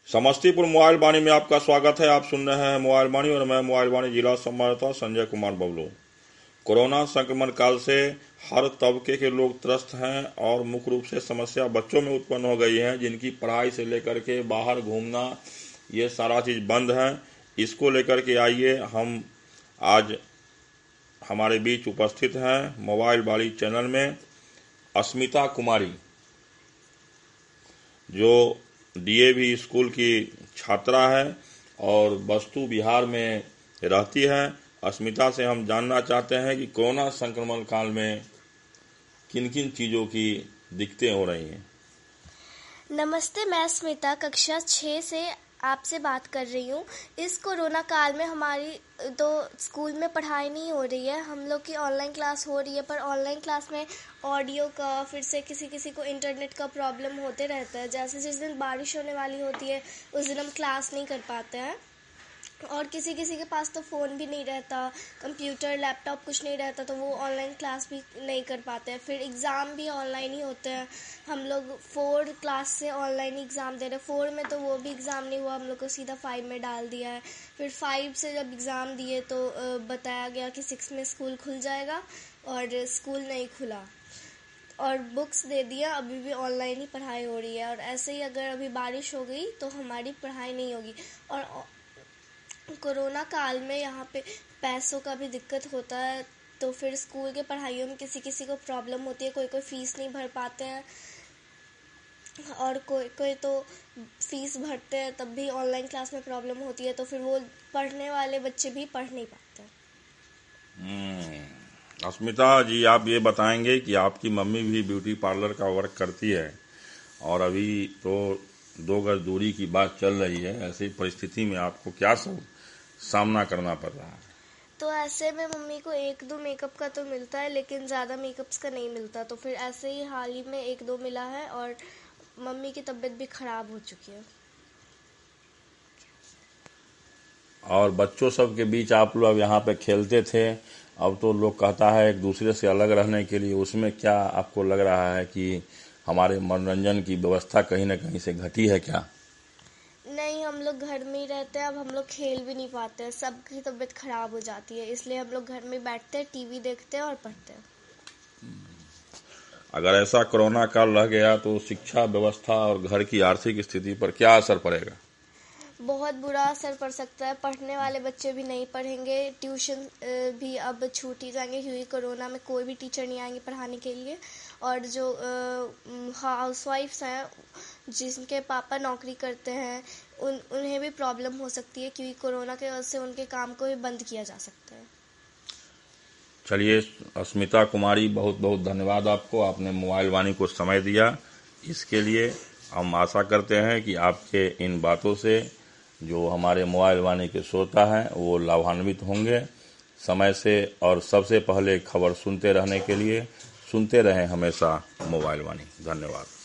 Samastipur mobile वाणी में आपका स्वागत है। आप सुन रहे हैं मोबाइल वाणी और मैं मोबाइल वाणी जिला संवाददाता संजय कुमार बबलू। कोरोना संक्रमण काल से हर तबके के लोग त्रस्त हैं और मुख्य रूप से समस्या बच्चों में उत्पन्न हो गई है, जिनकी पढ़ाई से लेकर के बाहर घूमना ये सारा चीज़ बंद है। इसको लेकर के आइए, हम आज हमारे बीच उपस्थित हैं मोबाइल वाणी चैनल में अस्मिता कुमारी, जो डीएवी स्कूल की छात्रा है और बस्तु बिहार में रहती है। अस्मिता से हम जानना चाहते हैं कि कोरोना संक्रमण काल में किन किन चीज़ों की दिक्कतें हो रही हैं। नमस्ते, मैं अस्मिता कक्षा 6 से आपसे बात कर रही हूँ। इस कोरोना काल में हमारी तो स्कूल में पढ़ाई नहीं हो रही है, हम लोग की ऑनलाइन क्लास हो रही है, पर ऑनलाइन क्लास में ऑडियो का, फिर से किसी को इंटरनेट का प्रॉब्लम होते रहता है। जैसे जिस दिन बारिश होने वाली होती है उस दिन हम क्लास नहीं कर पाते हैं, और किसी के पास तो फ़ोन भी नहीं रहता, कंप्यूटर लैपटॉप कुछ नहीं रहता, तो वो ऑनलाइन क्लास भी नहीं कर पाते हैं। फिर एग्ज़ाम भी ऑनलाइन ही होते हैं। हम लोग 4 क्लास से ऑनलाइन एग्ज़ाम दे रहे हैं। 4 में तो वो भी एग्ज़ाम नहीं हुआ, हम लोग को सीधा 5 में डाल दिया है। फिर 5 से जब एग्ज़ाम दिए तो बताया गया कि 6 में स्कूल खुल जाएगा, और स्कूल नहीं खुला और बुक्स दे दिया। अभी भी ऑनलाइन ही पढ़ाई हो रही है, और ऐसे ही अगर अभी बारिश हो गई तो हमारी पढ़ाई नहीं होगी। और कोरोना काल में यहाँ पे पैसों का भी दिक्कत होता है, तो फिर स्कूल के पढ़ाइयों में किसी को प्रॉब्लम होती है। कोई फीस नहीं भर पाते हैं, और कोई तो फीस भरते हैं तब भी ऑनलाइन क्लास में प्रॉब्लम होती है, तो फिर वो पढ़ने वाले बच्चे भी पढ़ नहीं पाते। अस्मिता जी, आप ये बताएंगे कि आपकी मम्मी भी ब्यूटी पार्लर का वर्क करती है और अभी तो 2 गज दूरी की बात चल रही है। ऐसी परिस्थिति में आपको क्या सब सामना करना पड़ रहा है? तो ऐसे में मम्मी को 1-2 मेकअप का तो मिलता है, लेकिन ज़्यादा मेकअप्स का नहीं मिलता। तो फिर ऐसे ही हाल ही में 1-2 मिला है, और मम्मी की तबीयत भी ख़राब हो चुकी है। और बच्चों सब के बीच आप लोग यहाँ पे खेलते थे, अब तो लोग कहता है एक दूसरे से अलग रहने के लिए, उसमें क्या आपको लग रहा है कि हमारे मनोरंजन की व्यवस्था कहीं ना कहीं से घटी है क्या? नहीं, हम लोग घर में ही रहते हैं। अब हम लोग खेल भी नहीं पाते हैं, सबकी तबीयत खराब हो जाती है, इसलिए हम लोग घर में बैठते हैं, टीवी देखते हैं और पढ़ते हैं। अगर ऐसा कोरोना काल रह गया तो शिक्षा व्यवस्था और घर की आर्थिक स्थिति पर क्या असर पड़ेगा? बहुत बुरा असर पड़ सकता है। पढ़ने वाले बच्चे भी नहीं पढ़ेंगे, ट्यूशन भी अब छूट ही जाएंगे, क्योंकि कोरोना में कोई भी टीचर नहीं आएंगे पढ़ाने के लिए। और जो हाउसवाइफ्स हैं, जिनके पापा नौकरी करते हैं, उन्हें भी प्रॉब्लम हो सकती है, क्योंकि कोरोना के वजह से उनके काम को भी बंद किया जा सकता है। चलिए अस्मिता कुमारी, बहुत बहुत धन्यवाद आपको, आपने मोबाइल वाणी को समय दिया। इसके लिए हम आशा करते हैं कि आपके इन बातों से जो हमारे मोबाइल वाणी के श्रोता हैं वो लाभान्वित होंगे। समय से और सबसे पहले खबर सुनते रहने के लिए सुनते रहें हमेशा मोबाइल वाणी। धन्यवाद।